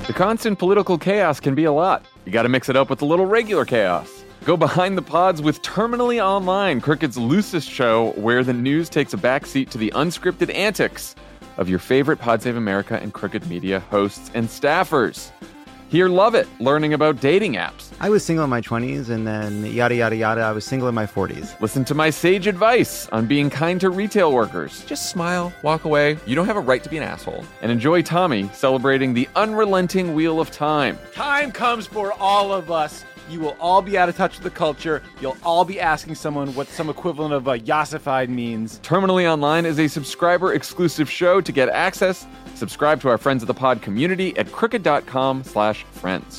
The constant political chaos can be a lot. You gotta mix it up with a little regular chaos. Go behind the pods with Terminally Online, Crooked's loosest show where the news takes a backseat to the unscripted antics of your favorite Pod Save America and Crooked Media hosts and staffers. Hear Lovett learning about dating apps. I was single in my 20s, and then yada, yada, yada, I was single in my 40s. Listen to my sage advice on being kind to retail workers. Just smile, walk away. You don't have a right to be an asshole. And enjoy Tommy celebrating the unrelenting wheel of time. Time comes for all of us. You will all be out of touch with the culture. You'll all be asking someone what some equivalent of yassified means. Terminally Online is a subscriber-exclusive show. To get access, subscribe to our Friends of the Pod community at crooked.com/friends.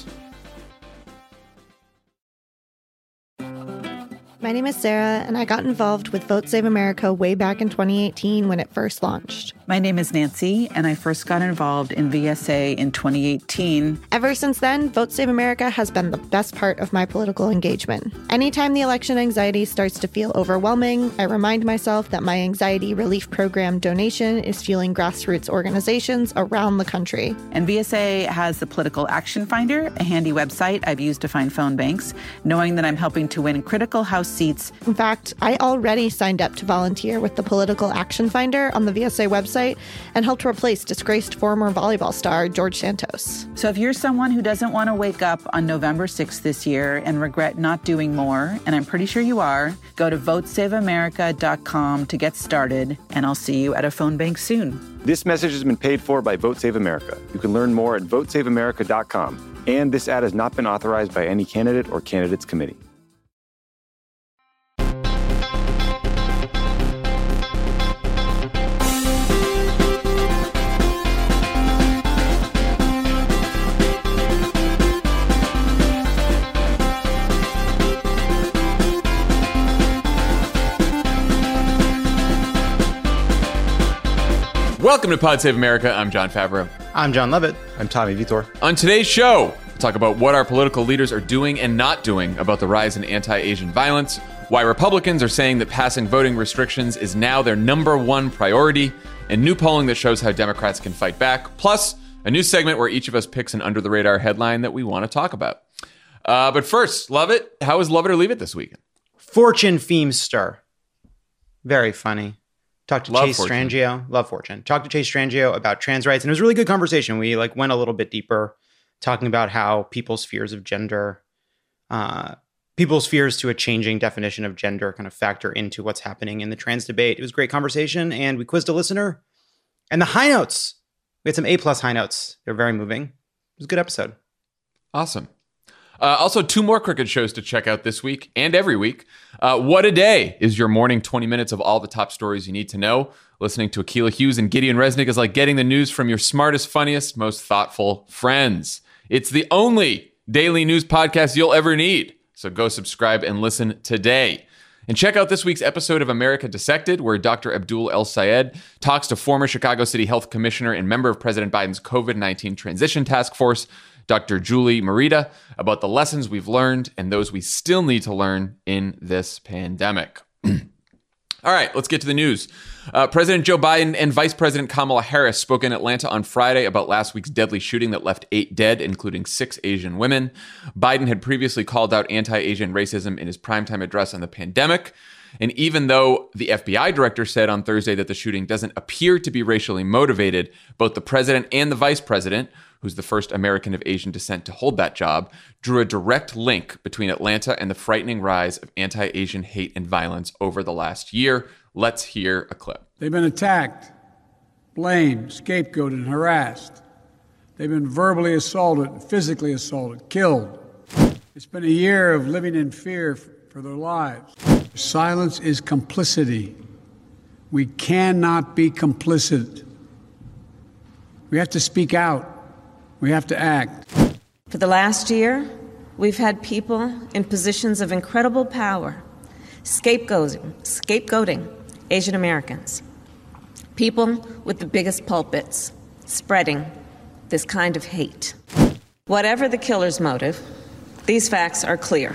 My name is Sarah, and I got involved with Vote Save America way back in 2018 when it first launched. My name is Nancy, and I first got involved in VSA in 2018. Ever since then, Vote Save America has been the best part of my political engagement. Anytime the election anxiety starts to feel overwhelming, I remind myself that my anxiety relief program donation is fueling grassroots organizations around the country. And VSA has the Political Action Finder, a handy website I've used to find phone banks, knowing that I'm helping to win critical House seats. In fact, I already signed up to volunteer with the Political Action Finder on the VSA website and helped replace disgraced former volleyball star George Santos. So if you're someone who doesn't want to wake up on November 6th this year and regret not doing more, and I'm pretty sure you are, go to votesaveamerica.com to get started, and I'll see you at a phone bank soon. This message has been paid for by Vote Save America. You can learn more at votesaveamerica.com. And this ad has not been authorized by any candidate or candidates committee. Welcome to Pod Save America. I'm John Favreau. I'm John Lovett. I'm Tommy Vitor. On today's show, we'll talk about what our political leaders are doing and not doing about the rise in anti-Asian violence, why Republicans are saying that passing voting restrictions is now their number one priority, and new polling that shows how Democrats can fight back, plus a new segment where each of us picks an under-the-radar headline that we want to talk about. But first, Lovett, how was Love It or Leave It this weekend? Fortune Feemster. Very funny. Talked to Love Chase Fortune. Strangio. Love Fortune. Talked to Chase Strangio about trans rights, and it was a really good conversation. We went a little bit deeper, talking about how people's fears of gender, people's fears to a changing definition of gender kind of factor into what's happening in the trans debate. It was a great conversation, and we quizzed a listener. And the high notes, we had some A+ high notes. They're very moving. It was a good episode. Awesome. Also, two more Crooked shows to check out this week and every week. What a Day is your morning 20 minutes of all the top stories you need to know. Listening to Akilah Hughes and Gideon Resnick is like getting the news from your smartest, funniest, most thoughtful friends. It's the only daily news podcast you'll ever need. So go subscribe and listen today. And check out this week's episode of America Dissected, where Dr. Abdul El Sayed talks to former Chicago City Health Commissioner and member of President Biden's COVID-19 Transition Task Force, Dr. Julie Merida, about the lessons we've learned and those we still need to learn in this pandemic. All right, let's get to the news. President Joe Biden and Vice President Kamala Harris spoke in Atlanta on Friday about last week's deadly shooting that left 8 dead, including 6 Asian women. Biden had previously called out anti-Asian racism in his primetime address on the pandemic. And even though the FBI director said on Thursday that the shooting doesn't appear to be racially motivated, both the president and the vice president, who's the first American of Asian descent to hold that job, drew a direct link between Atlanta and the frightening rise of anti-Asian hate and violence over the last year. Let's hear a clip. They've been attacked, blamed, scapegoated, and harassed. They've been verbally assaulted, physically assaulted, killed. It's been a year of living in fear for their lives. Silence is complicity. We cannot be complicit. We have to speak out. We have to act. For the last year, we've had people in positions of incredible power scapegoating Asian Americans. People with the biggest pulpits spreading this kind of hate. Whatever the killer's motive, these facts are clear.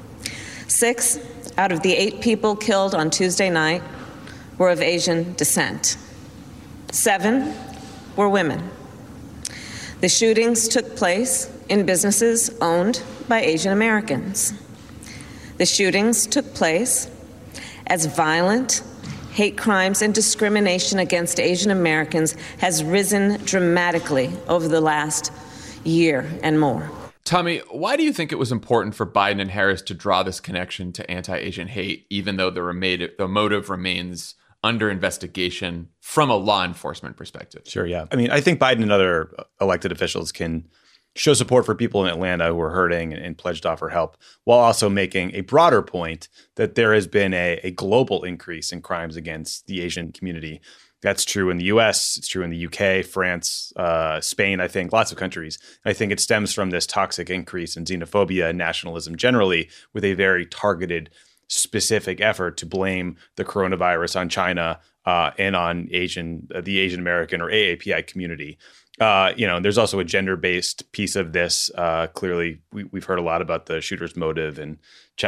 6 out of the 8 people killed on Tuesday night were of Asian descent. 7 were women. The shootings took place in businesses owned by Asian Americans. The shootings took place as violent hate crimes and discrimination against Asian Americans has risen dramatically over the last year and more. Tommy, why do you think it was important for Biden and Harris to draw this connection to anti-Asian hate, even though the motive remains under investigation from a law enforcement perspective? Sure, yeah. I mean, I think Biden and other elected officials can show support for people in Atlanta who are hurting and pledge to offer help, while also making a broader point that there has been a global increase in crimes against the Asian community. That's true in the U.S., it's true in the UK, France, Spain, I think, lots of countries. I think it stems from this toxic increase in xenophobia and nationalism generally, with a very targeted, specific effort to blame the coronavirus on China and on the Asian American or AAPI community. There's also a gender-based piece of this. Clearly, we've heard a lot about the shooter's motive and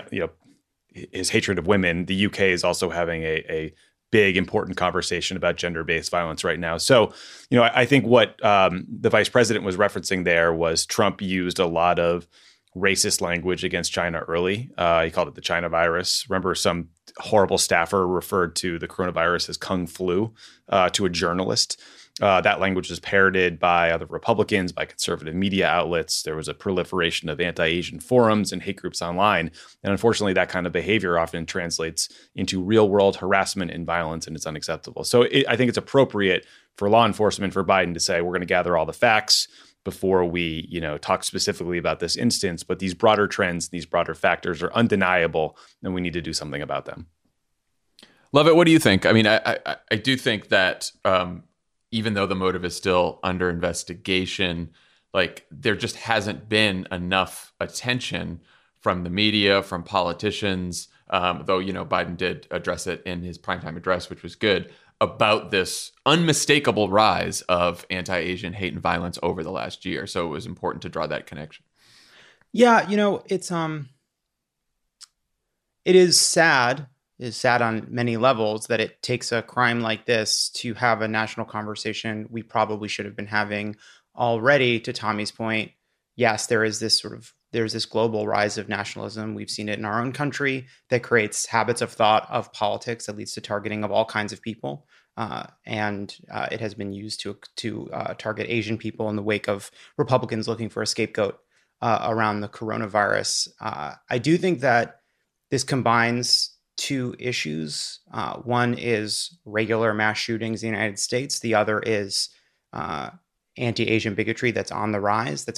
his hatred of women. The UK is also having a big, important conversation about gender-based violence right now. So, I think what the vice president was referencing there was Trump used a lot of racist language against China early. He called it the China virus. Remember, some horrible staffer referred to the coronavirus as Kung Flu to a journalist. That language was parroted by other Republicans, by conservative media outlets. There was a proliferation of anti-Asian forums and hate groups online. And unfortunately, that kind of behavior often translates into real-world harassment and violence, and it's unacceptable. So I think it's appropriate for law enforcement, for Biden to say, we're going to gather all the facts before we, talk specifically about this instance. But these broader trends, these broader factors are undeniable, and we need to do something about them. Lovett, what do you think? I mean, I do think that even though the motive is still under investigation, there just hasn't been enough attention from the media, from politicians, though, Biden did address it in his primetime address, which was good, about this unmistakable rise of anti-Asian hate and violence over the last year. So it was important to draw that connection. Yeah, it is sad. Is sad on many levels that it takes a crime like this to have a national conversation we probably should have been having already. To Tommy's point, yes, there's this global rise of nationalism. We've seen it in our own country that creates habits of thought, of politics, that leads to targeting of all kinds of people. And it has been used to target Asian people in the wake of Republicans looking for a scapegoat around the coronavirus. I do think that this combines two issues. One is regular mass shootings in the United States. The other is anti-Asian bigotry that's on the rise.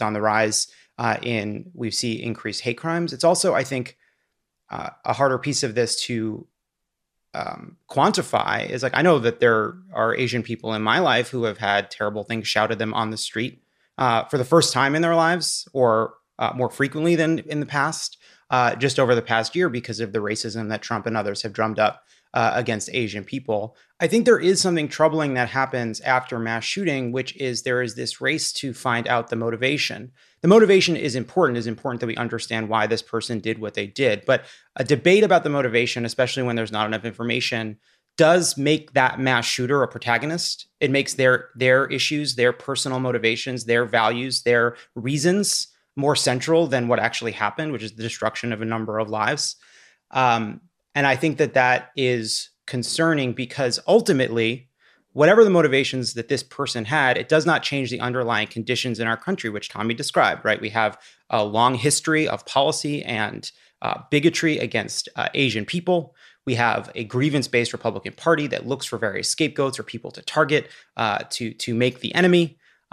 We see increased hate crimes. It's also, I think, a harder piece of this to quantify is I know that there are Asian people in my life who have had terrible things shouted at them on the street for the first time in their lives, or more frequently than in the past. Just over the past year, because of the racism that Trump and others have drummed up against Asian people. I think there is something troubling that happens after mass shooting, which is there is this race to find out the motivation. The motivation is important. It's important that we understand why this person did what they did. But a debate about the motivation, especially when there's not enough information, does make that mass shooter a protagonist. It makes their issues, their personal motivations, their values, their reasons more central than what actually happened, which is the destruction of a number of lives. And I think that is concerning because ultimately, whatever the motivations that this person had, it does not change the underlying conditions in our country, which Tommy described, right? We have a long history of policy and bigotry against Asian people. We have a grievance-based Republican Party that looks for various scapegoats or people to target to make the enemy.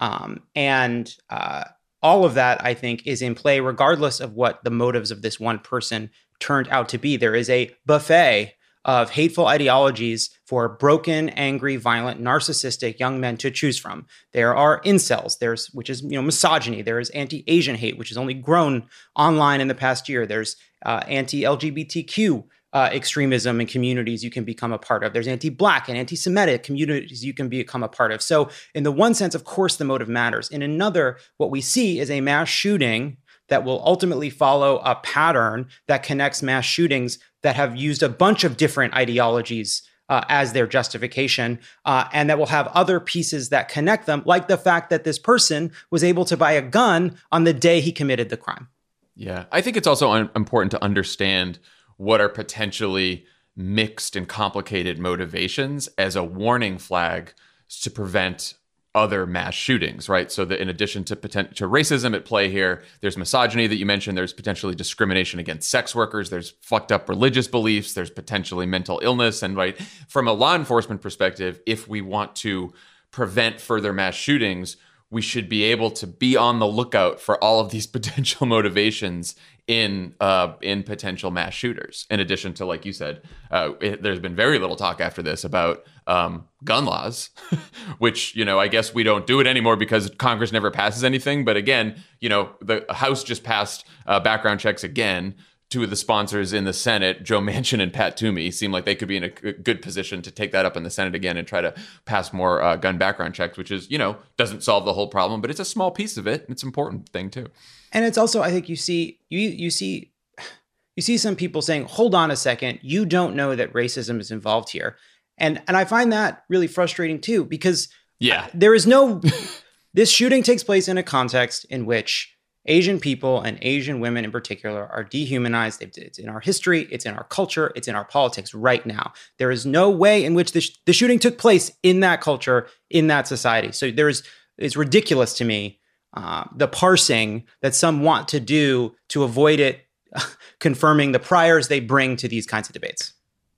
All of that, I think, is in play regardless of what the motives of this one person turned out to be. There is a buffet of hateful ideologies for broken, angry, violent, narcissistic young men to choose from. There are incels, which is misogyny. There is anti-Asian hate, which has only grown online in the past year. There's anti-LGBTQ extremism in communities you can become a part of. There's anti-Black and anti-Semitic communities you can become a part of. So in the one sense, of course, the motive matters. In another, what we see is a mass shooting that will ultimately follow a pattern that connects mass shootings that have used a bunch of different ideologies as their justification, and that will have other pieces that connect them, like the fact that this person was able to buy a gun on the day he committed the crime. Yeah, I think it's also important to understand what are potentially mixed and complicated motivations as a warning flag to prevent other mass shootings, right? So that in addition to racism at play here, there's misogyny that you mentioned, there's potentially discrimination against sex workers, there's fucked up religious beliefs, there's potentially mental illness. And right, from a law enforcement perspective, if we want to prevent further mass shootings, we should be able to be on the lookout for all of these potential motivations in potential mass shooters. In addition to, like you said, there's been very little talk after this about gun laws, which, I guess we don't do it anymore because Congress never passes anything. But again, the House just passed background checks again. Two of the sponsors in the Senate, Joe Manchin and Pat Toomey, seem like they could be in a good position to take that up in the Senate again and try to pass more gun background checks, which is, doesn't solve the whole problem, but it's a small piece of it. And it's an important thing too. And it's also, I think you see some people saying, hold on a second, you don't know that racism is involved here. And I find that really frustrating too, because there is this shooting takes place in a context in which Asian people and Asian women in particular are dehumanized. It's in our history, it's in our culture, it's in our politics right now. There is no way in which the shooting took place in that culture, in that society. So it's ridiculous to me, the parsing that some want to do to avoid it confirming the priors they bring to these kinds of debates.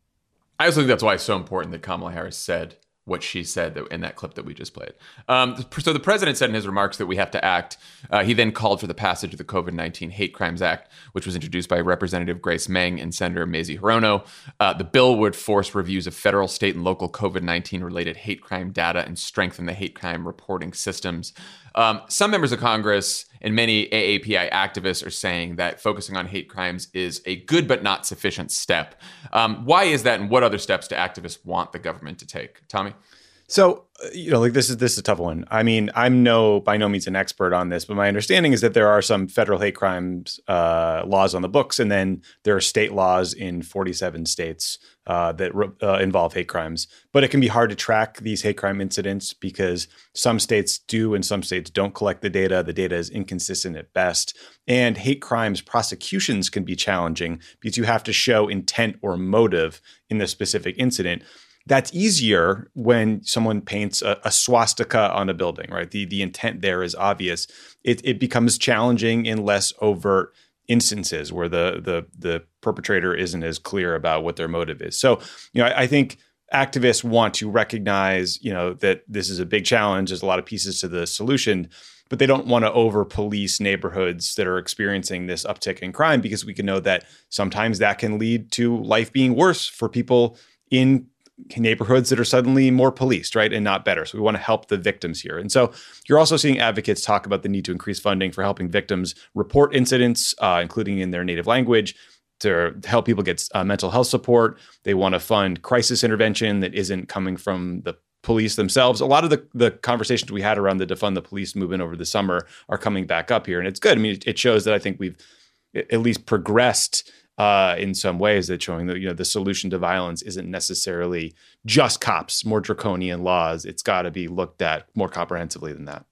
I also think that's why it's so important that Kamala Harris said what she said in that clip that we just played. So the president said in his remarks that we have to act. He then called for the passage of the COVID-19 Hate Crimes Act, which was introduced by Representative Grace Meng and Senator Mazie Hirono. The bill would force reviews of federal, state, and local COVID-19 related hate crime data and strengthen the hate crime reporting systems. Some members of Congress and many AAPI activists are saying that focusing on hate crimes is a good but not sufficient step. Why is that, and what other steps do activists want the government to take? Tommy? So, this is a tough one. I mean, I'm by no means an expert on this, but my understanding is that there are some federal hate crimes laws on the books, and then there are state laws in 47 states that involve hate crimes. But it can be hard to track these hate crime incidents because some states do and some states don't collect the data. The data is inconsistent at best. And hate crimes prosecutions can be challenging because you have to show intent or motive in the specific incident. That's easier when someone paints a swastika on a building, right? The intent there is obvious. It becomes challenging in less overt instances where the perpetrator isn't as clear about what their motive is. So, I think activists want to recognize, that this is a big challenge. There's a lot of pieces to the solution, but they don't want to over-police neighborhoods that are experiencing this uptick in crime because we can know that sometimes that can lead to life being worse for people in neighborhoods that are suddenly more policed, right, and not better. So we want to help the victims here. And so you're also seeing advocates talk about the need to increase funding for helping victims report incidents, including in their native language, to help people get mental health support. They want to fund crisis intervention that isn't coming from the police themselves. A lot of the conversations we had around the Defund the Police movement over the summer are coming back up here. And it's good. I mean, it shows that I think we've at least progressed in some ways, that showing that the solution to violence isn't necessarily just cops, more draconian laws. It's got to be looked at more comprehensively than that.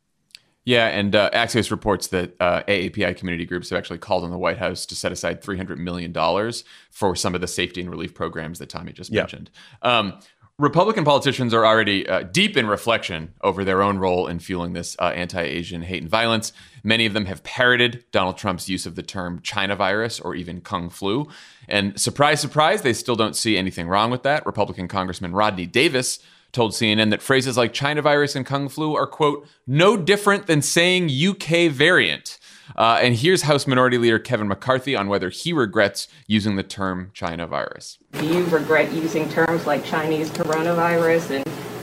Yeah, and Axios reports that AAPI community groups have actually called on the White House to set aside $300 million for some of the safety and relief programs that Tommy just mentioned. Republican politicians are already deep in reflection over their own role in fueling this anti-Asian hate and violence. Many of them have parroted Donald Trump's use of the term China virus or even Kung flu. And surprise, surprise, they still don't see anything wrong with that. Republican Congressman Rodney Davis told CNN that phrases like China virus and Kung flu are, quote, no different than saying UK variant. And here's House Minority Leader Kevin McCarthy on whether he regrets using the term China virus. Do you regret using terms like Chinese coronavirus?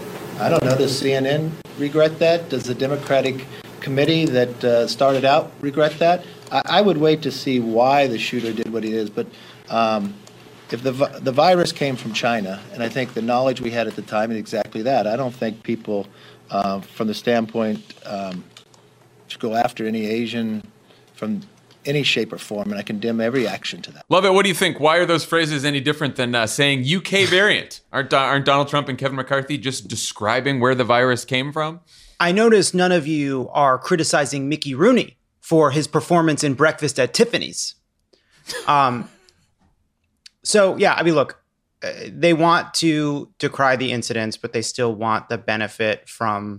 I don't know. Does CNN regret that? Does the Democratic committee that started out regret that? I would wait to see why the shooter did what he did. But if the virus came from China, and I think the knowledge we had at the time is exactly that, I don't think people, from the standpoint, should go after any Asian from any shape or form, and I condemn every action to that. Love it. What do you think? Why are those phrases any different than saying UK variant? Aren't Donald Trump and Kevin McCarthy just describing where the virus came from? I notice none of you are criticizing Mickey Rooney for his performance in Breakfast at Tiffany's. So, yeah, I mean, look, they want to decry the incidents, but they still want the benefit from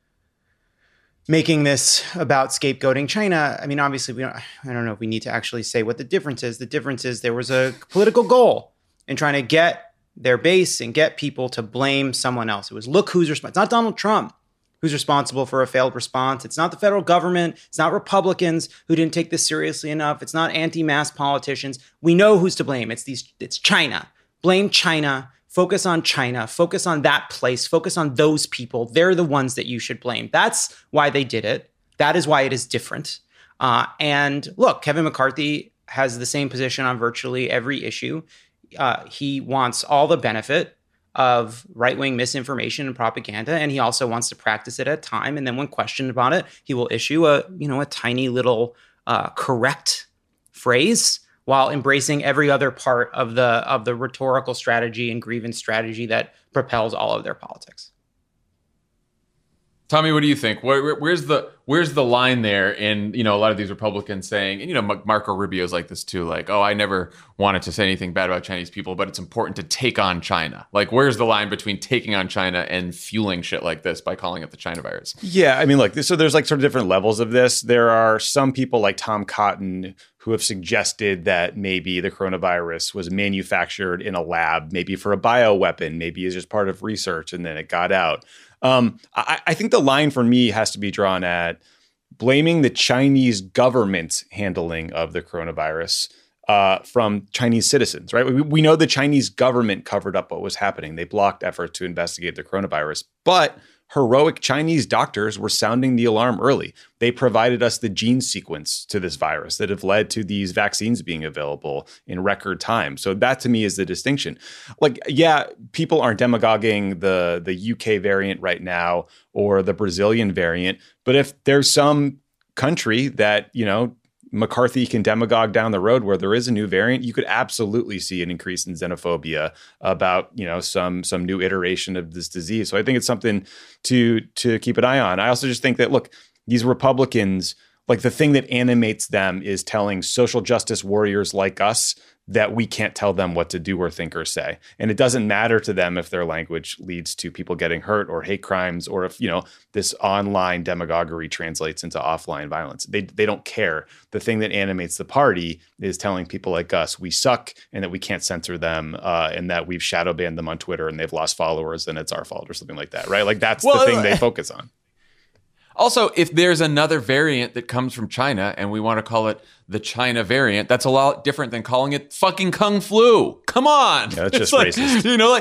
making this about scapegoating China. I mean, obviously, I don't know if we need to actually say what the difference is. The difference is there was a political goal in trying to get their base and get people to blame someone else. It was, look who's responsible. It's not Donald Trump who's responsible for a failed response. It's not the federal government. It's not Republicans who didn't take this seriously enough. It's not anti-mask politicians. We know who's to blame. It's China. Blame China. Focus on China. Focus on that place. Focus on those people. They're the ones that you should blame. That's why they did it. That is why it is different. And look, Kevin McCarthy has the same position on virtually every issue. He wants all the benefit of right-wing misinformation and propaganda, and he also wants to practice it at time. And then when questioned about it, he will issue a tiny little correct phrase, while embracing every other part of the rhetorical strategy and grievance strategy that propels all of their politics. Tommy, what do you think? Where's the line there in, a lot of these Republicans saying, and, Marco Rubio's like this too, like, oh, I never wanted to say anything bad about Chinese people, but it's important to take on China. Like, where's the line between taking on China and fueling shit like this by calling it the China virus? Yeah, I mean, look, so there's like sort of different levels of this. There are some people like Tom Cotton who have suggested that maybe the coronavirus was manufactured in a lab, maybe for a bioweapon, maybe it's just part of research, and then it got out. I think the line for me has to be drawn at blaming the Chinese government's handling of the coronavirus from Chinese citizens, right? We know the Chinese government covered up what was happening. They blocked efforts to investigate the coronavirus, but heroic Chinese doctors were sounding the alarm early. They provided us the gene sequence to this virus that have led to these vaccines being available in record time. So that to me is the distinction. Like, yeah, people aren't demagoguing the UK variant right now or the Brazilian variant, but if there's some country that, McCarthy can demagogue down the road where there is a new variant, you could absolutely see an increase in xenophobia about, some new iteration of this disease. So I think it's something to keep an eye on. I also just think that, look, these Republicans, like the thing that animates them is telling social justice warriors like us that we can't tell them what to do or think or say. And it doesn't matter to them if their language leads to people getting hurt or hate crimes, or if, this online demagoguery translates into offline violence. They don't care. The thing that animates the party is telling people like us we suck and that we can't censor them and that we've shadow banned them on Twitter and they've lost followers and it's our fault or something like that, right? Like that's the thing they focus on. Also, if there's another variant that comes from China and we want to call it the China variant, that's a lot different than calling it fucking Kung Flu. Come on. Yeah, that's just racist.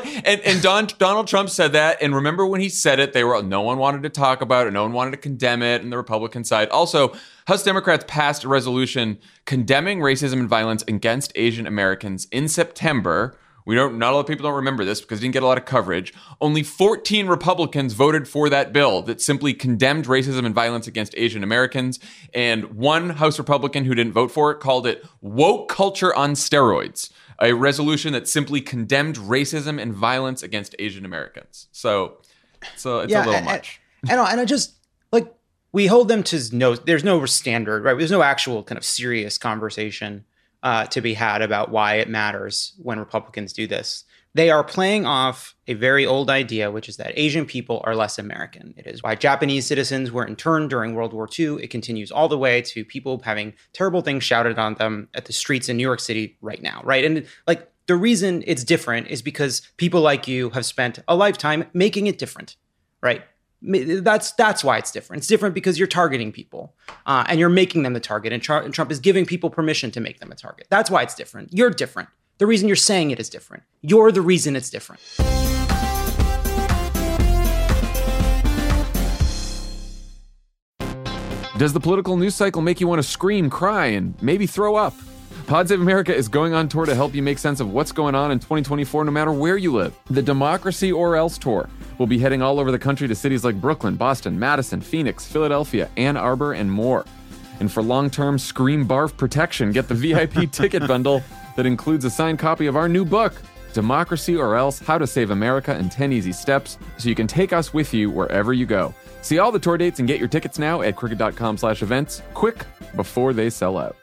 Donald Trump said that. And remember when he said it, no one wanted to talk about it. No one wanted to condemn it in the Republican side. Also, House Democrats passed a resolution condemning racism and violence against Asian Americans in September. Not a lot of people don't remember this because it didn't get a lot of coverage. Only 14 Republicans voted for that bill that simply condemned racism and violence against Asian Americans. And one House Republican who didn't vote for it called it woke culture on steroids, a resolution that simply condemned racism and violence against Asian Americans. So it's a little much. And I just, like, we hold them to there's no standard, right? There's no actual kind of serious conversation to be had about why it matters when Republicans do this. They are playing off a very old idea, which is that Asian people are less American. It is why Japanese citizens were interned during World War II. It continues all the way to people having terrible things shouted on them at the streets in New York City right now, right? And like the reason it's different is because people like you have spent a lifetime making it different, right? That's why it's different. It's different because you're targeting people and you're making them the target. And Trump is giving people permission to make them a target. That's why it's different. You're different. The reason you're saying it is different. You're the reason it's different. Does the political news cycle make you want to scream, cry, and maybe throw up? Pod Save America is going on tour to help you make sense of what's going on in 2024 no matter where you live. The Democracy or Else Tour will be heading all over the country to cities like Brooklyn, Boston, Madison, Phoenix, Philadelphia, Ann Arbor, and more. And for long-term scream barf protection, get the VIP ticket bundle that includes a signed copy of our new book, Democracy or Else, How to Save America in 10 Easy Steps, so you can take us with you wherever you go. See all the tour dates and get your tickets now at crooked.com/events, quick before they sell out.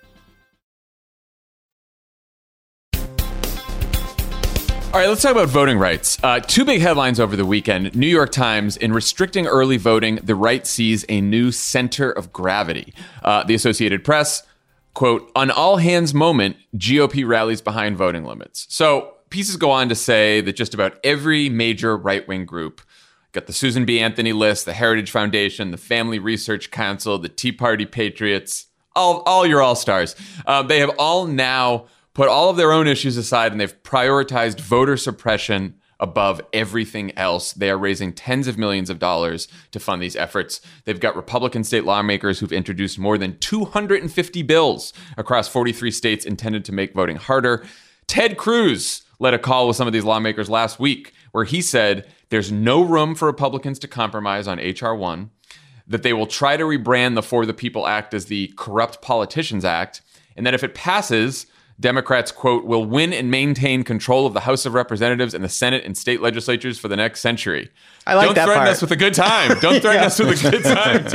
All right, let's talk about voting rights. Two big headlines over the weekend. New York Times, in restricting early voting, the right sees a new center of gravity. The Associated Press, quote, "An all-hands moment, GOP rallies behind voting limits." So pieces go on to say that just about every major right-wing group, got the Susan B. Anthony list, the Heritage Foundation, the Family Research Council, the Tea Party Patriots, all your all-stars, they have all now put all of their own issues aside, and they've prioritized voter suppression above everything else. They are raising tens of millions of dollars to fund these efforts. They've got Republican state lawmakers who've introduced more than 250 bills across 43 states intended to make voting harder. Ted Cruz led a call with some of these lawmakers last week where he said there's no room for Republicans to compromise on H.R. 1, that they will try to rebrand the For the People Act as the Corrupt Politicians Act, and that if it passes, Democrats, quote, will win and maintain control of the House of Representatives and the Senate and state legislatures for the next century. I like that part. Don't threaten us with a good time. Don't threaten us with a good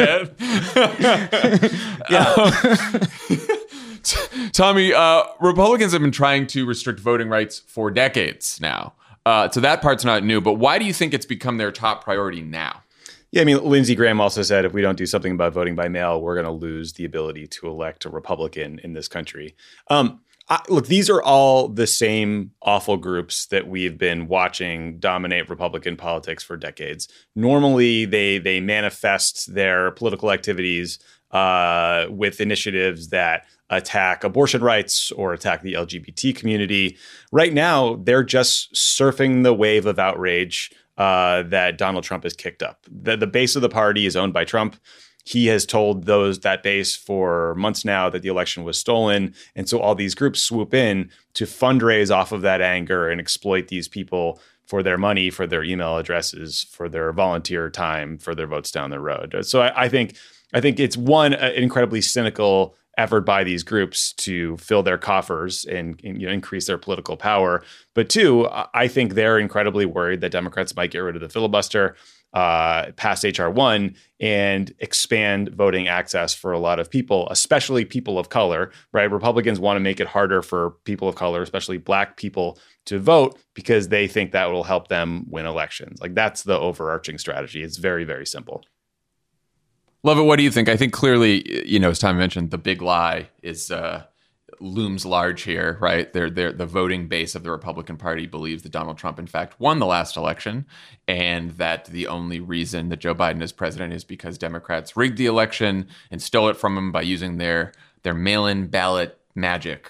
time, Ted. Tommy, Republicans have been trying to restrict voting rights for decades now. So that part's not new. But why do you think it's become their top priority now? Yeah, I mean, Lindsey Graham also said if we don't do something about voting by mail, we're going to lose the ability to elect a Republican in this country. Look, these are all the same awful groups that we've been watching dominate Republican politics for decades. Normally, they manifest their political activities with initiatives that attack abortion rights or attack the LGBT community. Right now, they're just surfing the wave of outrage that Donald Trump has kicked up. The base of the party is owned by Trump. He has told that base for months now that the election was stolen. And so all these groups swoop in to fundraise off of that anger and exploit these people for their money, for their email addresses, for their volunteer time, for their votes down the road. So I think it's an incredibly cynical effort by these groups to fill their coffers and increase their political power. But two, I think they're incredibly worried that Democrats might get rid of the filibuster, pass H.R. 1 and expand voting access for a lot of people, especially people of color, right? Republicans want to make it harder for people of color, especially Black people, to vote because they think that will help them win elections. Like, that's the overarching strategy. It's very, very simple. Lovett, what do you think? I think clearly, as Tom mentioned, the big lie is looms large here, right? The voting base of the Republican Party believes that Donald Trump, in fact, won the last election, and that the only reason that Joe Biden is president is because Democrats rigged the election and stole it from him by using their mail-in ballot magic.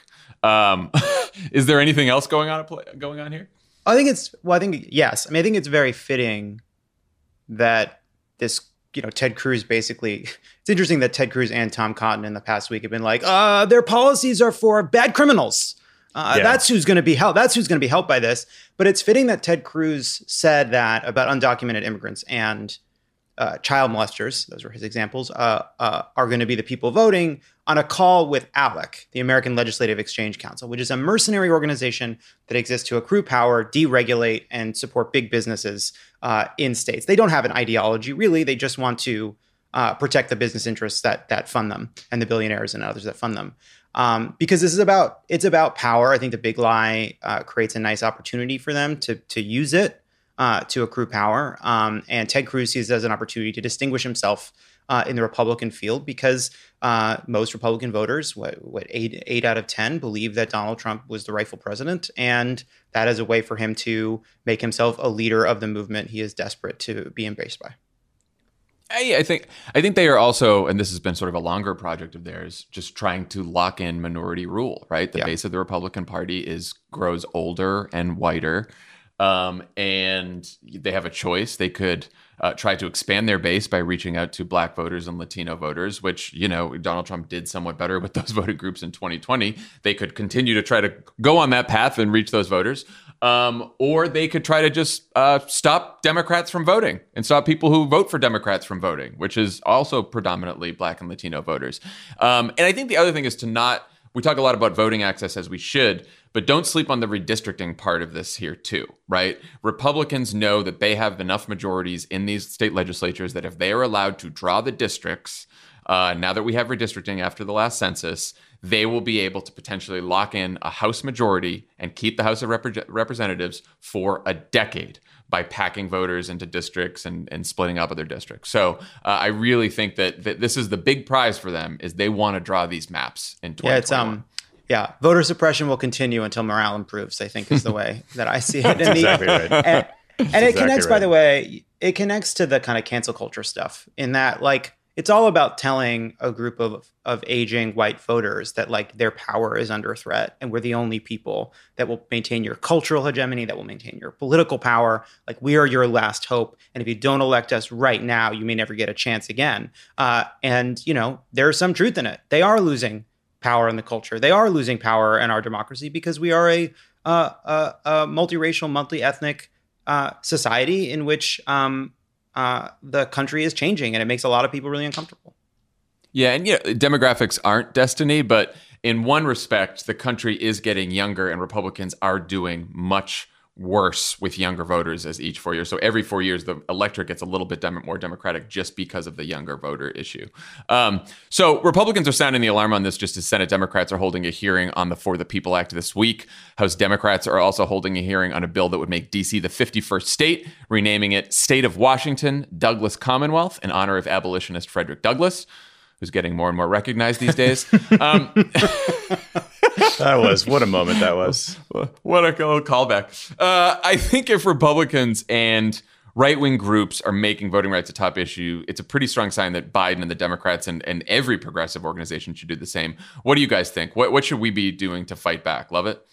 Is there anything else going on here? I think yes. I mean, I think it's very fitting that this, Ted Cruz basically, it's interesting that Ted Cruz and Tom Cotton in the past week have been like, their policies are for bad criminals. That's who's going to be helped. That's who's going to be helped by this. But it's fitting that Ted Cruz said that about undocumented immigrants and child molesters, those were his examples, are going to be the people voting on a call with ALEC, the American Legislative Exchange Council, which is a mercenary organization that exists to accrue power, deregulate, and support big businesses in states. They don't have an ideology, really. They just want to protect the business interests that fund them and the billionaires and others that fund them. Because it's about power. I think the big lie creates a nice opportunity for them to use it to accrue power. And Ted Cruz sees it as an opportunity to distinguish himself in the Republican field because most Republican voters, eight out of 10, believe that Donald Trump was the rightful president. And that is a way for him to make himself a leader of the movement he is desperate to be embraced by. I think they are also, and this has been sort of a longer project of theirs, just trying to lock in minority rule, right? The base of the Republican Party grows older and whiter. And they have a choice. They could try to expand their base by reaching out to Black voters and Latino voters, which, Donald Trump did somewhat better with those voting groups in 2020. They could continue to try to go on that path and reach those voters. Or they could try to just stop Democrats from voting and stop people who vote for Democrats from voting, which is also predominantly Black and Latino voters. And I think the other thing is we talk a lot about voting access, as we should, but don't sleep on the redistricting part of this here too, right? Republicans know that they have enough majorities in these state legislatures that if they are allowed to draw the districts, now that we have redistricting after the last census, they will be able to potentially lock in a House majority and keep the House of Representatives for a decade by packing voters into districts and splitting up other districts. So I really think that this is the big prize for them, is they want to draw these maps in 2021. Voter suppression will continue until morale improves, I think, is the way that I see it. That's exactly right. And it connects, by the way, it connects to the kind of cancel culture stuff in that, like, it's all about telling a group of aging white voters that, like, their power is under threat and we're the only people that will maintain your cultural hegemony, that will maintain your political power. Like, we are your last hope. And if you don't elect us right now, you may never get a chance again. And, you know, there's some truth in it. They are losing power in the culture. They are losing power in our democracy because we are a multiracial, multi-ethnic society in which the country is changing, and it makes a lot of people really uncomfortable. Yeah, and demographics aren't destiny, but in one respect, the country is getting younger, and Republicans are doing much worse with younger voters as each 4 years. So every 4 years, the electorate gets a little bit more Democratic just because of the younger voter issue. So Republicans are sounding the alarm on this, just as Senate Democrats are holding a hearing on the For the People Act this week. House Democrats are also holding a hearing on a bill that would make D.C. the 51st state, renaming it State of Washington, Douglas Commonwealth, in honor of abolitionist Frederick Douglass, who's getting more and more recognized these days. What a moment that was. What a callback. I think if Republicans and right-wing groups are making voting rights a top issue, it's a pretty strong sign that Biden and the Democrats and every progressive organization should do the same. What do you guys think? What should we be doing to fight back? Love it?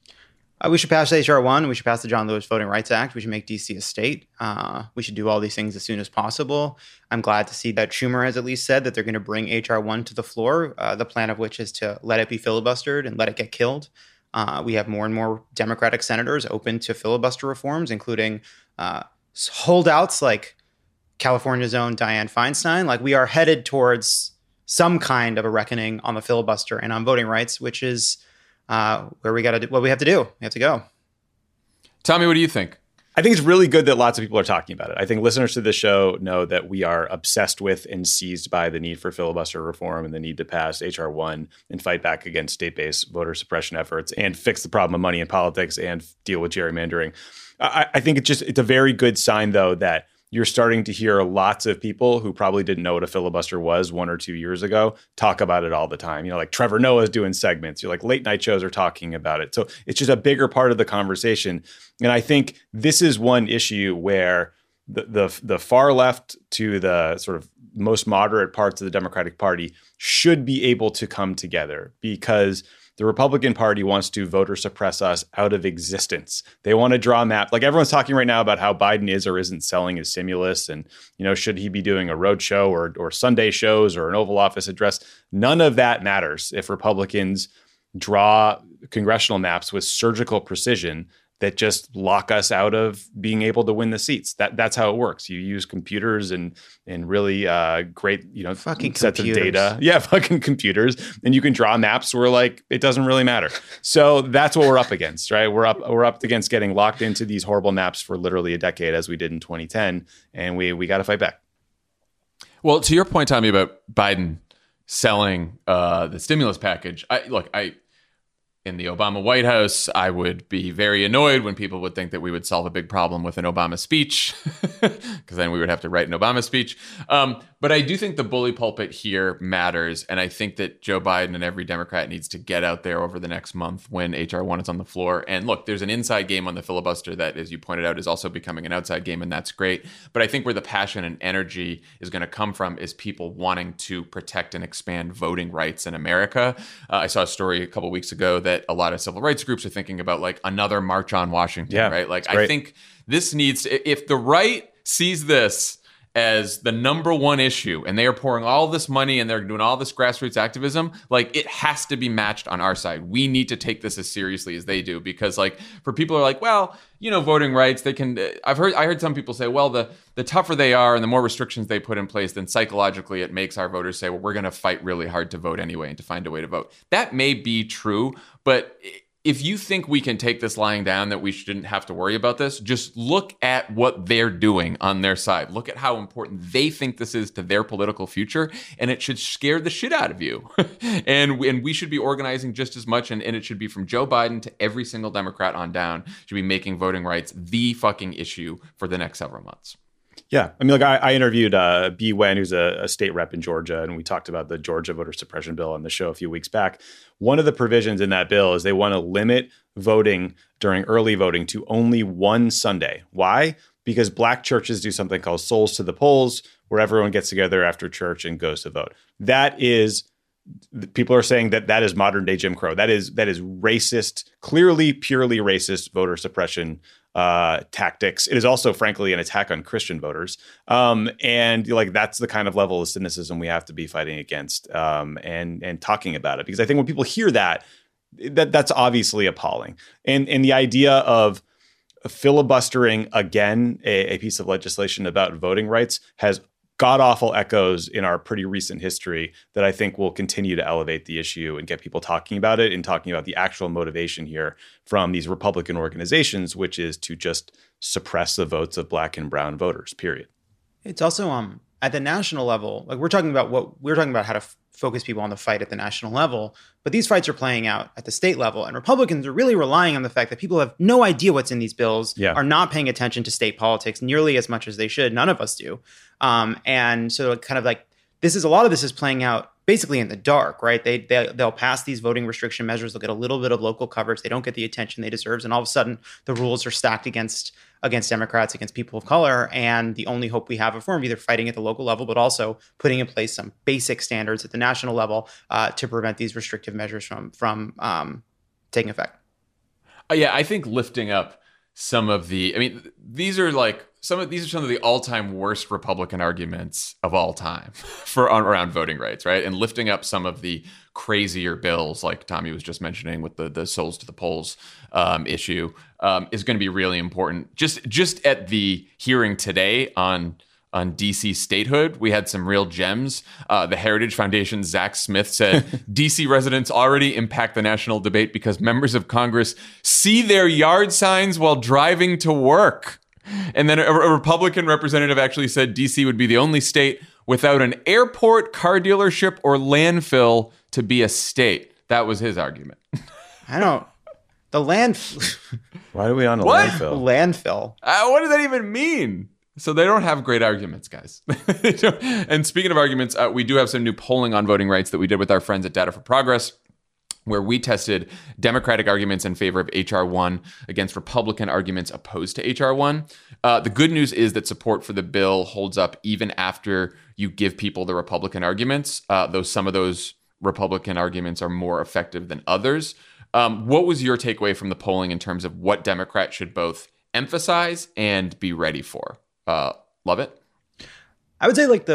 We should pass H.R. 1. We should pass the John Lewis Voting Rights Act. We should make D.C. a state. We should do all these things as soon as possible. I'm glad to see that Schumer has at least said that they're going to bring H.R. 1 to the floor, the plan of which is to let it be filibustered and let it get killed. We have more and more Democratic senators open to filibuster reforms, including holdouts like California's own Dianne Feinstein. Like, we are headed towards some kind of a reckoning on the filibuster and on voting rights, which is where we got to do what we have to do. We have to go. Tommy, what do you think? I think it's really good that lots of people are talking about it. I think listeners to this show know that we are obsessed with and seized by the need for filibuster reform and the need to pass H.R. 1 and fight back against state-based voter suppression efforts and fix the problem of money in politics and deal with gerrymandering. I think it's a very good sign, though, that you're starting to hear lots of people who probably didn't know what a filibuster was 1 or 2 years ago talk about it all the time. You know, like Trevor Noah's doing segments. You're like, late night shows are talking about it. So it's just a bigger part of the conversation. And I think this is one issue where the far left to the sort of most moderate parts of the Democratic Party should be able to come together, because the Republican Party wants to voter suppress us out of existence. They want to draw a map. Like, everyone's talking right now about how Biden is or isn't selling his stimulus, and, you know, should he be doing a road show or Sunday shows or an Oval Office address? None of that matters if Republicans draw congressional maps with surgical precision that just lock us out of being able to win the seats. That's how it works. You use computers and really great, fucking sets computers. of data. Yeah, fucking computers. And you can draw maps where, like, it doesn't really matter. So that's what we're up against, right? We're up against getting locked into these horrible maps for literally a decade, as we did in 2010, and we got to fight back. Well, to your point, Tommy, about Biden selling the stimulus package, in the Obama White House, I would be very annoyed when people would think that we would solve a big problem with an Obama speech, because then we would have to write an Obama speech. But I do think the bully pulpit here matters. And I think that Joe Biden and every Democrat needs to get out there over the next month when H.R. 1 is on the floor. And look, there's an inside game on the filibuster that, as you pointed out, is also becoming an outside game, and that's great. But I think where the passion and energy is going to come from is people wanting to protect and expand voting rights in America. I saw a story a couple weeks ago that a lot of civil rights groups are thinking about, like, another March on Washington, right? Like, I think this needs, if the right sees this as the number one issue, and they are pouring all this money and they're doing all this grassroots activism, like, it has to be matched on our side. We need to take this as seriously as they do, because, like, for people who are like, well, you know, voting rights, they can, I heard some people say, well, the tougher they are and the more restrictions they put in place, then psychologically it makes our voters say, well, we're going to fight really hard to vote anyway and to find a way to vote. That may be true, but if you think we can take this lying down, that we shouldn't have to worry about this, just look at what they're doing on their side. Look at how important they think this is to their political future, and it should scare the shit out of you. and we should be organizing just as much, and it should be from Joe Biden to every single Democrat on down, should be making voting rights the fucking issue for the next several months. Yeah. I mean, like, I interviewed Bee Wen, who's a state rep in Georgia, and we talked about the Georgia voter suppression bill on the show a few weeks back. One of the provisions in that bill is they want to limit voting during early voting to only one Sunday. Why? Because Black churches do something called Souls to the Polls, where everyone gets together after church and goes to vote. That is, people are saying that is modern day Jim Crow. That is racist, clearly, purely racist voter suppression tactics. It is also, frankly, an attack on Christian voters. And like, that's the kind of level of cynicism we have to be fighting against, and talking about it. Because I think when people hear that's obviously appalling. And the idea of filibustering again a piece of legislation about voting rights has god-awful echoes in our pretty recent history that I think will continue to elevate the issue and get people talking about it and talking about the actual motivation here from these Republican organizations, which is to just suppress the votes of Black and brown voters, period. It's also at the national level, like, we're talking about how to focus people on the fight at the national level, but these fights are playing out at the state level, and Republicans are really relying on the fact that people have no idea what's in these bills, are not paying attention to state politics nearly as much as they should. None of us do. And so kind of like, a lot of this is playing out basically in the dark, right? They'll pass these voting restriction measures. They'll get a little bit of local coverage. They don't get the attention they deserve. And all of a sudden the rules are stacked against Democrats, against people of color. And the only hope we have of reform, either fighting at the local level, but also putting in place some basic standards at the national level to prevent these restrictive measures from taking effect. Yeah, I think lifting up some of these are some of the all-time worst Republican arguments of all time around voting rights, right? And lifting up some of the crazier bills, like Tommy was just mentioning with the Souls to the Polls issue, is going to be really important. Just at the hearing today on DC statehood, we had some real gems. The Heritage Foundation's Zach Smith said, DC residents already impact the national debate because members of Congress see their yard signs while driving to work. And then a Republican representative actually said DC would be the only state without an airport, car dealership, or landfill to be a state. That was his argument. I don't. The Why are we on a landfill? Landfill. What does that even mean? So they don't have great arguments, guys. And speaking of arguments, we do have some new polling on voting rights that we did with our friends at Data for Progress, where we tested Democratic arguments in favor of H.R. 1 against Republican arguments opposed to H.R. 1. The good news is that support for the bill holds up even after you give people the Republican arguments, though some of those Republican arguments are more effective than others. What was your takeaway from the polling in terms of what Democrats should both emphasize and be ready for? Love it. I would say, like,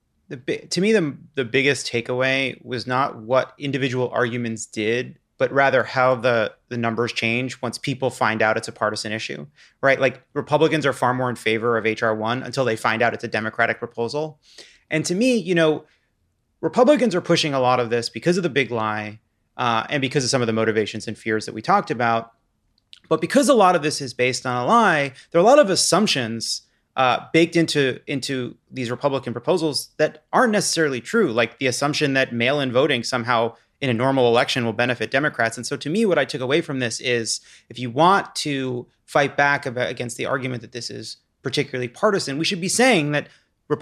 to me, the biggest takeaway was not what individual arguments did, but rather how the numbers change once people find out it's a partisan issue, right? Like, Republicans are far more in favor of H.R. 1 until they find out it's a Democratic proposal. And to me, Republicans are pushing a lot of this because of the big lie and because of some of the motivations and fears that we talked about. But because a lot of this is based on a lie, there are a lot of assumptions baked into these Republican proposals that aren't necessarily true, like the assumption that mail-in voting somehow in a normal election will benefit Democrats. And so to me, what I took away from this is, if you want to fight back against the argument that this is particularly partisan, we should be saying that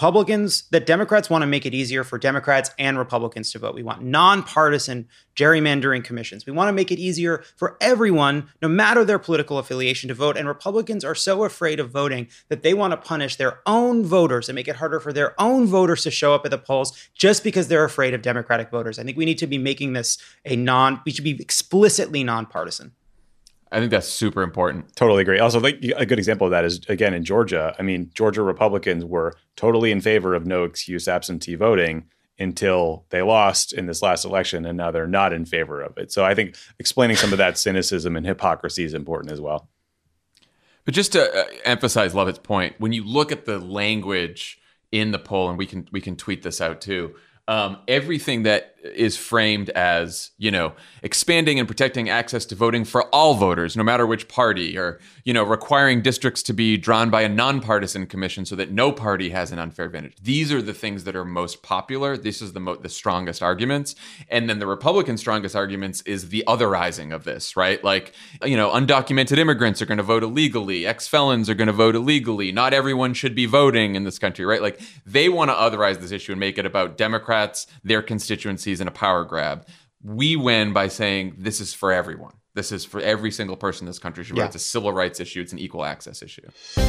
Democrats want to make it easier for Democrats and Republicans to vote. We want nonpartisan gerrymandering commissions. We want to make it easier for everyone, no matter their political affiliation, to vote. And Republicans are so afraid of voting that they want to punish their own voters and make it harder for their own voters to show up at the polls just because they're afraid of Democratic voters. I think we need to be making this we should be explicitly nonpartisan. I think that's super important. Totally agree. Also, like a good example of that is, again, in Georgia. I mean, Georgia Republicans were totally in favor of no excuse absentee voting until they lost in this last election, and now they're not in favor of it. So I think explaining some of that cynicism and hypocrisy is important as well. But just to emphasize Lovett's point, when you look at the language in the poll, and we can tweet this out too, everything that is framed as, expanding and protecting access to voting for all voters, no matter which party, or, requiring districts to be drawn by a nonpartisan commission so that no party has an unfair advantage. These are the things that are most popular. This is the strongest arguments. And then the Republican strongest arguments is the otherizing of this, right? Like, undocumented immigrants are going to vote illegally. Ex-felons are going to vote illegally. Not everyone should be voting in this country, right? Like, they want to otherize this issue and make it about Democrats, their constituencies, and a power grab. We win by saying this is for everyone. This is for every single person in this country should vote. It's a civil rights issue. It's an equal access issue.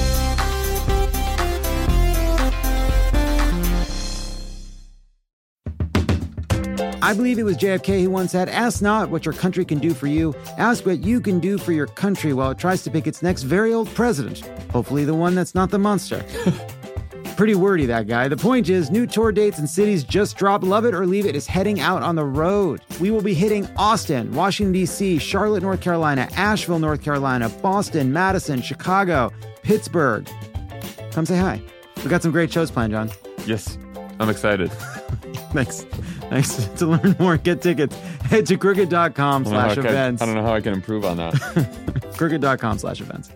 I believe it was JFK who once said, "Ask not what your country can do for you. Ask what you can do for your country while it tries to pick its next very old president. Hopefully the one that's not the monster." Pretty wordy, that guy. The point is, new tour dates and cities just dropped. Love It or Leave It is heading out on the road. We will be hitting Austin, Washington, D.C., Charlotte, North Carolina, Asheville, North Carolina, Boston, Madison, Chicago, Pittsburgh. Come say hi. We got some great shows planned, John. Yes, I'm excited. Thanks. To learn more, get tickets. Head to crooked.com/events. I don't know how I can improve on that. crooked.com/events.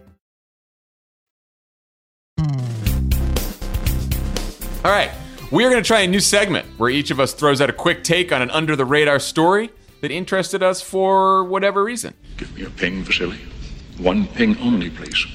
All right, we are going to try a new segment where each of us throws out a quick take on an under-the-radar story that interested us for whatever reason. Give me a ping, Vasily. One ping only, please.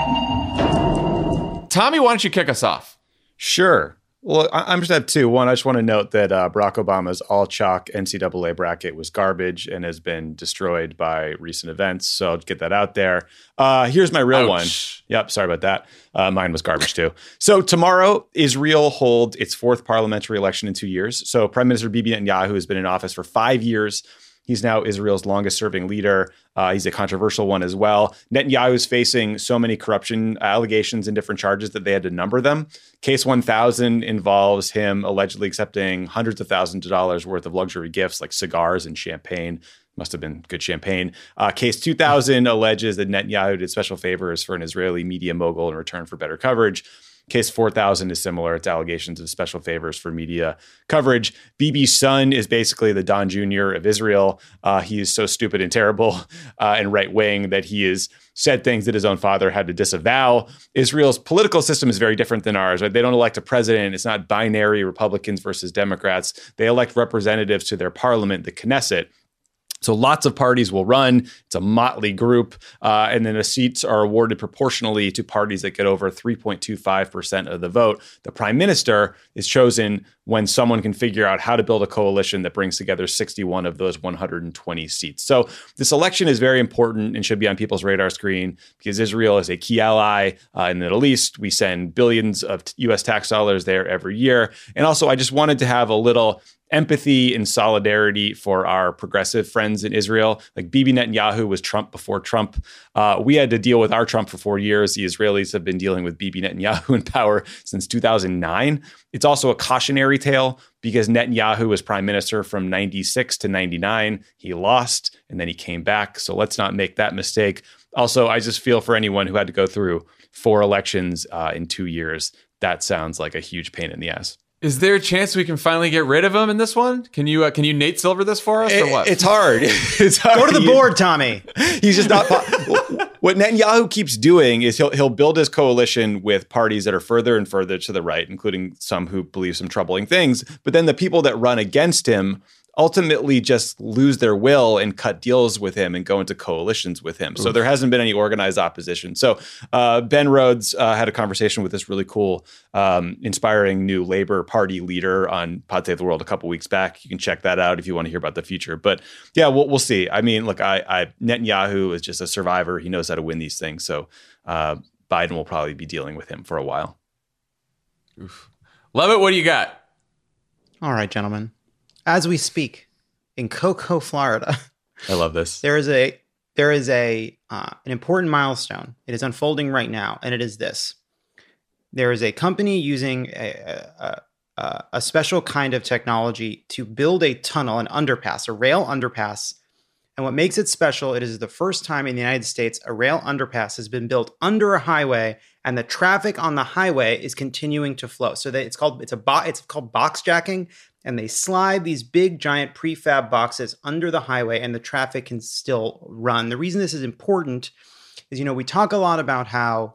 Tommy, why don't you kick us off? Sure. Well, I'm just have two. One, I just want to note that Barack Obama's all-chalk NCAA bracket was garbage and has been destroyed by recent events. So I'll get that out there. Here's my real one. Yep, sorry about that. Mine was garbage too. So tomorrow, Israel holds its fourth parliamentary election in 2 years. So Prime Minister Bibi Netanyahu has been in office for 5 years. He's now Israel's longest-serving leader. He's a controversial one as well. Netanyahu is facing so many corruption allegations and different charges that they had to number them. Case 1000 involves him allegedly accepting hundreds of thousands of dollars worth of luxury gifts like cigars and champagne. Must have been good champagne. Case 2000 alleges that Netanyahu did special favors for an Israeli media mogul in return for better coverage. Case 4000 is similar. It's allegations of special favors for media coverage. Bibi's son is basically the Don Jr. of Israel. He is so stupid and terrible and right-wing that he has said things that his own father had to disavow. Israel's political system is very different than ours. Right? They don't elect a president. It's not binary Republicans versus Democrats. They elect representatives to their parliament, the Knesset. So lots of parties will run. It's a motley group. And then the seats are awarded proportionally to parties that get over 3.25% of the vote. The prime minister is chosen when someone can figure out how to build a coalition that brings together 61 of those 120 seats. So this election is very important and should be on people's radar screen because Israel is a key ally in the Middle East. We send billions of U.S. tax dollars there every year. And also, I just wanted to have a little empathy and solidarity for our progressive friends in Israel. Like Bibi Netanyahu was Trump before Trump. We had to deal with our Trump for 4 years. The Israelis have been dealing with Bibi Netanyahu in power since 2009. It's also a cautionary tale because Netanyahu was prime minister from 96 to 99. He lost and then he came back. So let's not make that mistake. Also, I just feel for anyone who had to go through 4 elections in 2 years. That sounds like a huge pain in the ass. Is there a chance we can finally get rid of him in this one? Can you Nate Silver this for us or what? It's hard. It's hard. Go to the board, Tommy. He's just not. What Netanyahu keeps doing is he'll build his coalition with parties that are further and further to the right, including some who believe some troubling things. But then the people that run against him ultimately just lose their will and cut deals with him and go into coalitions with him. So there hasn't been any organized opposition. So Ben Rhodes had a conversation with this really cool, inspiring new Labor Party leader on Pod Save the World a couple weeks back. You can check that out if you want to hear about the future. But yeah, we'll see. I mean, look, Netanyahu is just a survivor. He knows how to win these things. So Biden will probably be dealing with him for a while. Oof. Love it. What do you got? All right, gentlemen. As we speak, in Cocoa, Florida, I love this. There is a there is an important milestone. It is unfolding right now, and it is this. There is a company using a special kind of technology to build a tunnel, an underpass, a rail underpass. And what makes it special, it is the first time in the United States a rail underpass has been built under a highway, and the traffic on the highway is continuing to flow. So that it's called box jacking, and they slide these big giant prefab boxes under the highway, and the traffic can still run. The reason this is important is, we talk a lot about how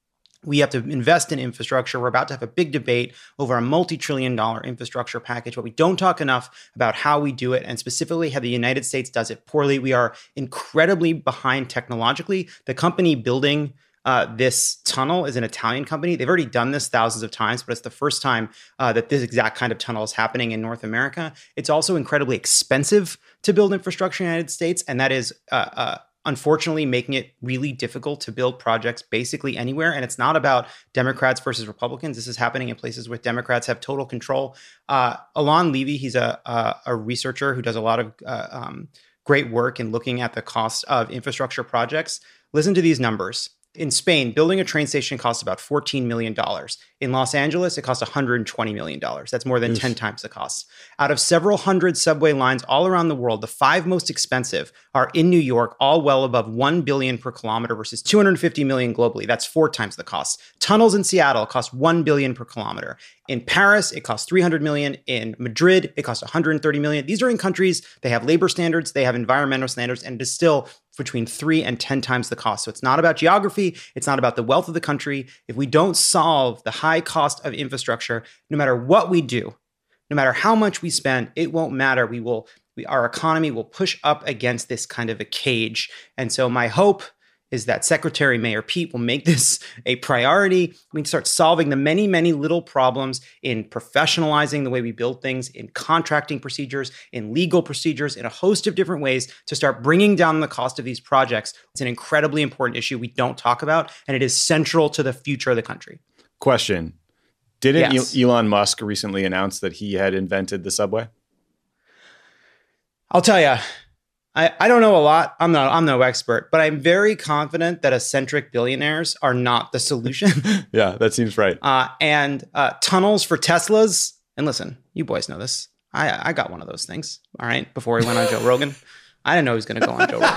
we have to invest in infrastructure. We're about to have a big debate over a multi-trillion-dollar infrastructure package, but we don't talk enough about how we do it, and specifically how the United States does it poorly. We are incredibly behind technologically. The company building this tunnel is an Italian company. They've already done this thousands of times, but it's the first time that this exact kind of tunnel is happening in North America. It's also incredibly expensive to build infrastructure in the United States, and that is unfortunately making it really difficult to build projects basically anywhere. And it's not about Democrats versus Republicans. This is happening in places where Democrats have total control. Alon Levy, he's a researcher who does a lot of great work in looking at the cost of infrastructure projects. Listen to these numbers. In Spain, building a train station costs about $14 million. In Los Angeles, it costs $120 million. That's more than 10 times the cost. Out of several hundred subway lines all around the world, the 5 most expensive are in New York, all well above $1 billion per kilometer versus $250 million globally. That's 4 times the cost. Tunnels in Seattle cost $1 billion per kilometer. In Paris, it costs $300 million. In Madrid, it costs $130 million. These are in countries, they have labor standards, they have environmental standards, and it is still between 3 and 10 times the cost. So it's not about geography. It's not about the wealth of the country. If we don't solve the high cost of infrastructure, no matter what we do, no matter how much we spend, it won't matter. Our economy will push up against this kind of a cage. And so my hope is that Secretary Mayor Pete will make this a priority. We can start solving the many, many little problems in professionalizing the way we build things, in contracting procedures, in legal procedures, in a host of different ways to start bringing down the cost of these projects. It's an incredibly important issue we don't talk about, and it is central to the future of the country. Question. Didn't Elon Musk recently announce that he had invented the subway? I'll tell you, I don't know a lot. I'm no expert, but I'm very confident that eccentric billionaires are not the solution. Yeah, that seems right. And tunnels for Teslas. And listen, you boys know this. I got one of those things. All right, before he went on Joe Rogan. I didn't know he was going to go on Joe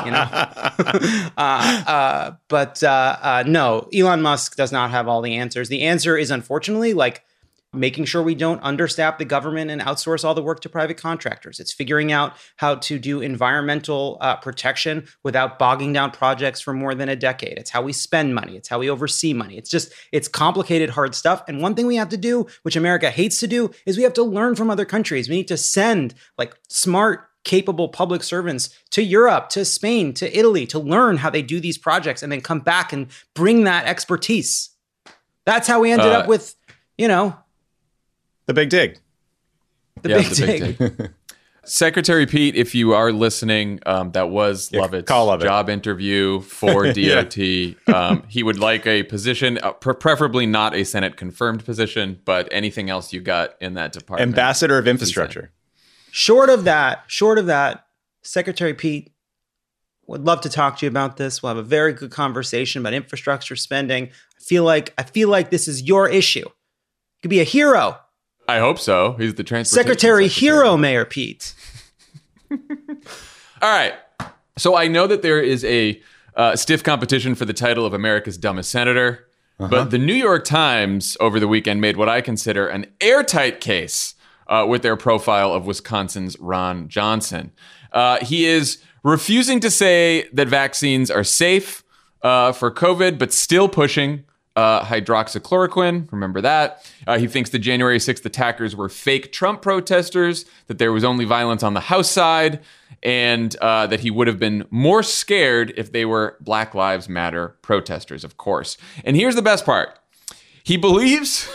Rogan. But no, Elon Musk does not have all the answers. The answer is, unfortunately, making sure we don't understaff the government and outsource all the work to private contractors. It's figuring out how to do environmental protection without bogging down projects for more than a decade. It's how we spend money. It's how we oversee money. It's complicated, hard stuff. And one thing we have to do, which America hates to do, is we have to learn from other countries. We need to send smart, capable public servants to Europe, to Spain, to Italy, to learn how they do these projects and then come back and bring that expertise. That's how we ended up with, the Big Dig. The Big Dig. Secretary Pete, if you are listening, that was Lovett's job interview for DOT. He would like a position, preferably not a Senate confirmed position, but anything else you got in that department. Ambassador of Infrastructure. Short of that, Secretary Pete, would love to talk to you about this. We'll have a very good conversation about infrastructure spending. I feel like this is your issue. You could be a hero. I hope so. He's the transportation Secretary Hero, Mayor Pete. All right. So I know that there is a stiff competition for the title of America's Dumbest Senator, but the New York Times over the weekend made what I consider an airtight case with their profile of Wisconsin's Ron Johnson. He is refusing to say that vaccines are safe for COVID, but still pushing hydroxychloroquine. Remember that. He thinks the January 6th attackers were fake Trump protesters, that there was only violence on the House side, and that he would have been more scared if they were Black Lives Matter protesters, of course. And here's the best part. He believes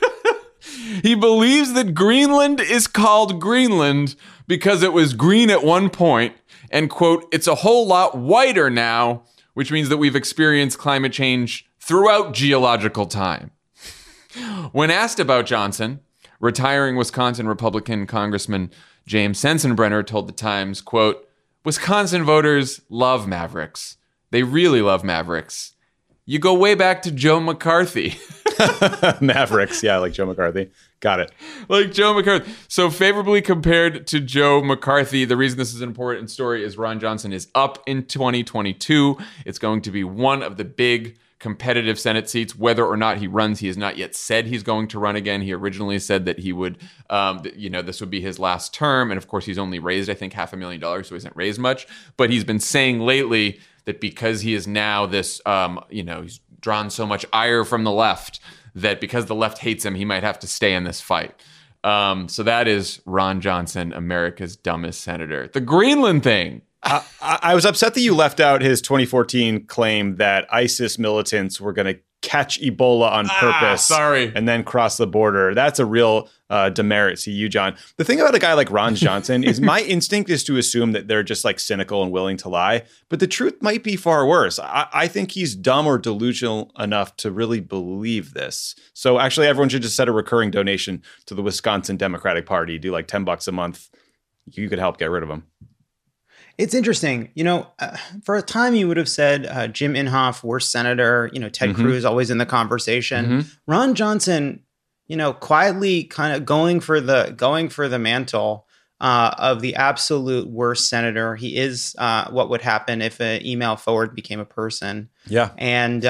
that Greenland is called Greenland because it was green at one point, and, quote, it's a whole lot whiter now, which means that we've experienced climate change throughout geological time. When asked about Johnson, retiring Wisconsin Republican Congressman James Sensenbrenner told the Times, quote, Wisconsin voters love Mavericks. They really love Mavericks. You go way back to Joe McCarthy. Mavericks, yeah, like Joe McCarthy. Got it. Like Joe McCarthy. So favorably compared to Joe McCarthy, the reason this is an important story is Ron Johnson is up in 2022. It's going to be one of the big competitive Senate seats. Whether or not he runs, he has not yet said he's going to run again. He originally said that he would, this would be his last term. And of course, he's only raised, I think, $500,000, so he hasn't raised much. But he's been saying lately that because he is now this, he's drawn so much ire from the left that because the left hates him, he might have to stay in this fight. So that is Ron Johnson, America's dumbest senator. The Greenland thing. I was upset that you left out his 2014 claim that ISIS militants were going to catch Ebola on purpose and then cross the border. That's a real demerit to you, John. The thing about a guy like Ron Johnson is my instinct is to assume that they're just like cynical and willing to lie. But the truth might be far worse. I think he's dumb or delusional enough to really believe this. So actually, everyone should just set a recurring donation to the Wisconsin Democratic Party. Do like $10 a month. You could help get rid of him. It's interesting. For a time you would have said Jim Inhofe, worst senator, Ted Cruz always in the conversation. Ron Johnson, quietly kind of going for the mantle of the absolute worst senator. He is what would happen if an email forward became a person. Yeah. And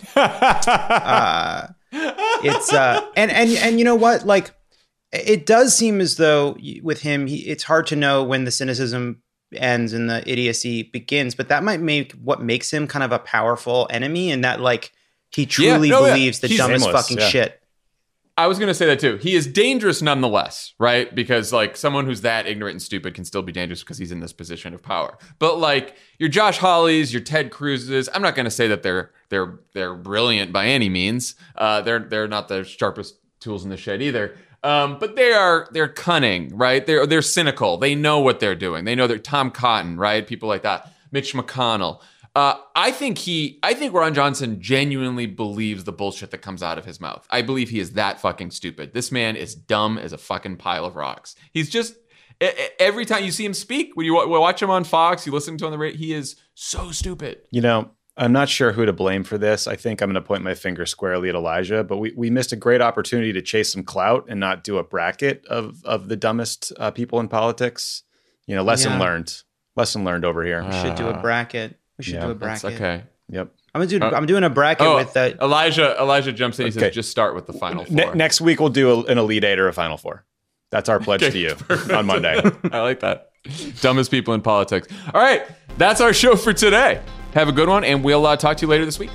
it's and you know what? Like, it does seem as though with him, it's hard to know when the cynicism ends and the idiocy begins, but that might make what makes him kind of a powerful enemy, and that like he truly believes the dumbest fucking shit. I was going to say that too. He is dangerous nonetheless, right? Because like someone who's that ignorant and stupid can still be dangerous because he's in this position of power. But like your Josh Hawleys, your Ted Cruzes, I'm not going to say that they're brilliant by any means. They're not the sharpest tools in the shed either. But they're cunning, right? They're cynical. They know what they're doing. They know they're Tom Cotton, right? People like that. Mitch McConnell. I think Ron Johnson genuinely believes the bullshit that comes out of his mouth. I believe he is that fucking stupid. This man is dumb as a fucking pile of rocks. He's just, every time you see him speak, when you watch him on Fox, you listen to him on the radio, he is so stupid. I'm not sure who to blame for this. I think I'm going to point my finger squarely at Elijah, but we missed a great opportunity to chase some clout and not do a bracket of the dumbest people in politics. Lesson learned over here. We should do a bracket. Do a bracket. Okay. Yep. I'm doing a bracket with that. Elijah jumps in. He says, just start with the Final Four. Next week, we'll do an Elite Eight or a Final Four. That's our pledge to you on Monday. I like that. Dumbest people in politics. All right. That's our show for today. Have a good one, and we'll talk to you later this week.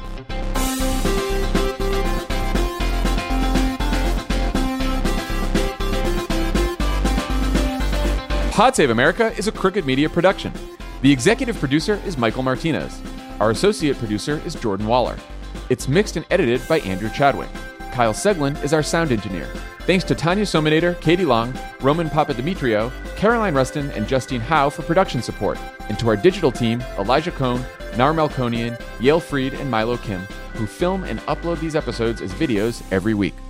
Pod Save America is a Crooked Media production. The executive producer is Michael Martinez. Our associate producer is Jordan Waller. It's mixed and edited by Andrew Chadwick. Kyle Seglin is our sound engineer. Thanks to Tanya Sominator, Katie Long, Roman Papadimitriou, Caroline Rustin, and Justine Howe for production support, and to our digital team, Elijah Cohn, Nar Melkonian, Yale Freed, and Milo Kim, who film and upload these episodes as videos every week.